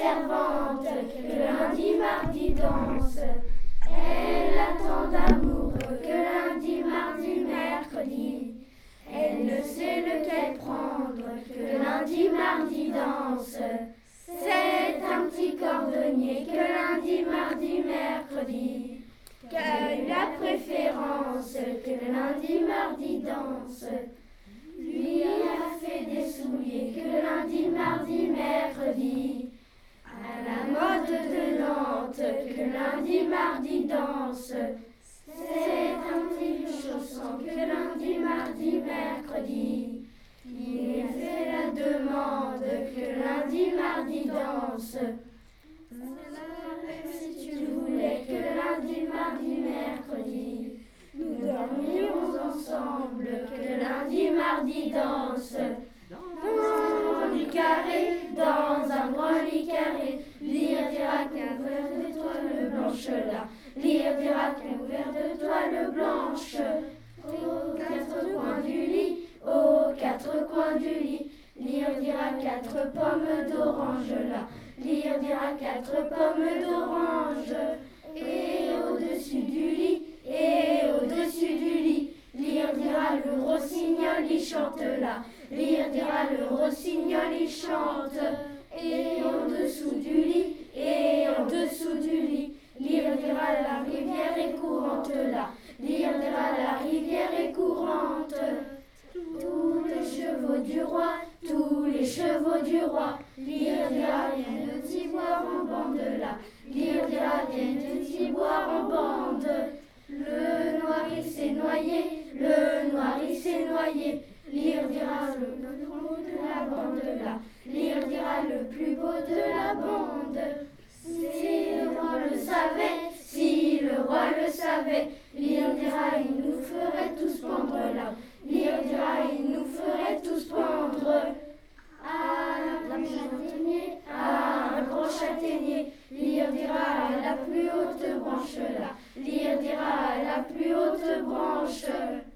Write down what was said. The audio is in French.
servante que lundi, mardi danse. Elle a tant d'amour que lundi, mardi, mercredi. Elle ne sait lequel prendre que lundi, mardi danse. C'est un petit cordonnier que lundi, mardi, mercredi, qui a eu la préférence que le lundi, mardi danse. Lui a fait des souliers que le lundi, mardi, mercredi, à la mode de Nantes que lundi, mardi danse. C'est un petit chausson que lundi, mardi, mercredi, il a fait la demande que lundi, mardi danse. Si tu voulais que lundi, mardi, mercredi, nous dormirons ensemble que lundi, mardi danse. Dans un lit carré, dans un grand lit carré, lire dira couvert de toile blanche là. Lire dira couvert de toile blanche. Aux quatre coins du lit, aux quatre coins du lit, lire dira quatre pommes d'orange là. Lire dira quatre pommes d'orange. Et au-dessus du lit, et au-dessus du lit, lire dira le rossignol, il chante là. Lire dira le rossignol, il chante. Et en-dessous du lit, et en-dessous du lit, lire dira la rivière est courante là. Lire dira la rivière est courante. Tous les chevaux du roi, tous les chevaux du roi, lire dira viennent de t'y boire en bande là. Lire dira viennent de t'y boire en bande. Le noir il s'est noyé, le noir il s'est noyé. Lire dira le plus beau de la bande là. Lire dira le plus beau de la bande. Si le roi le savait, si le roi le savait, lire dira il nous ferait tous pendre là. Lire dira il nous ferait tous pendre. À un châtaignier, à un grand châtaignier, lire dira à la plus haute branche là. Lire dira à la plus haute branche.